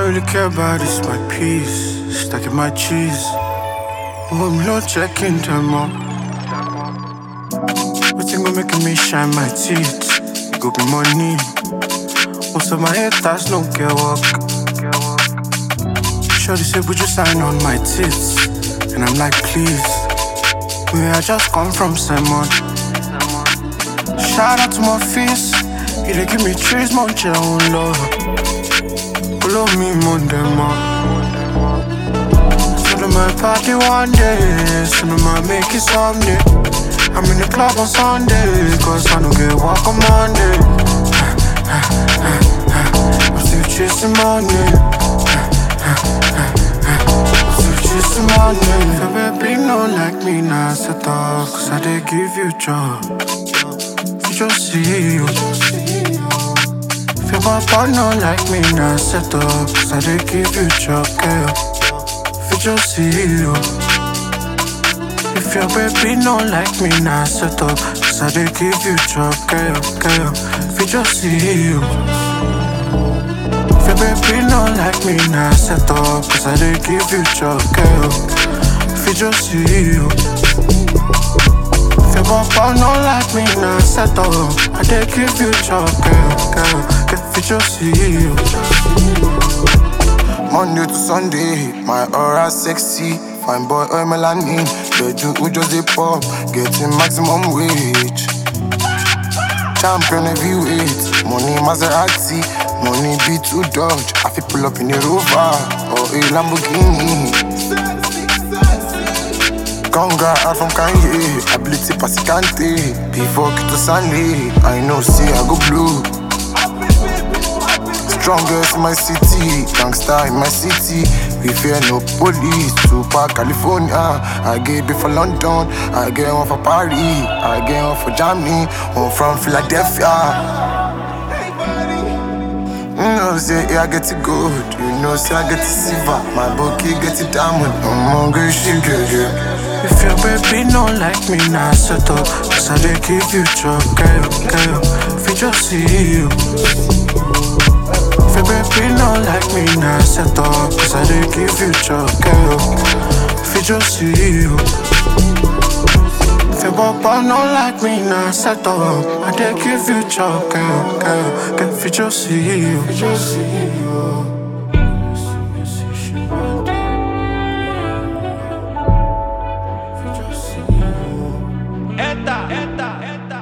really care about is my peace. Stacking my cheese. Oh, I'm not checking them up. What's gonna make me shine my teeth? It go be money. Most of my haters no get work. Shorty said, would you sign on my tits? And I'm like, please. I just come from Simon. Shout out to my face. He dey give me trees, my own love. Follow me, Monday, man. So to my party one day, so to my make it someday. I'm in the club on Sunday, cause I don't get work on Monday. I'm still chasing money. I'm still chasing money. So baby, no like me, now set up, cause I dey give you job. You just see you. If your partner like me, now set up, cause I dey give you job, girl. If you just see you. If your baby no like me, now set up, cause I dey give you job, girl. If you just see you. If your baby no like me, now set up, cause I dey give you job, girl. If you just see you. If your papa no like me, now set up, I dey give you job, girl. If you just see you. Monday to Sunday, my aura sexy. Fine boy, oil melanin. Bedroom who just dey pop, getting maximum wage. Champion heavyweight, money Maserati, money B2 Dodge. I fit pull up in a Rover or a Lamborghini. Conga out from Kanye, ability Pasicante. Before Kito Sunday, I know say I go blue. Strongest in my city, gangster in my city. We fear no police. Tupac, California. I get it for London, I get one for Paris, I get one for Germany, one from Philadelphia. You know, say I get it good. You know, say I get it silver. My bookie get it diamond. I'm hungry, she get it. If your baby no like me, now set up, cause I dey give you job, girl. If you just see you. If your baby no like me, now set up, cause I dey give you job, girl. If you just see you. If your papa no like me, now set up, I dey give you job, girl. If you just see you. Eta.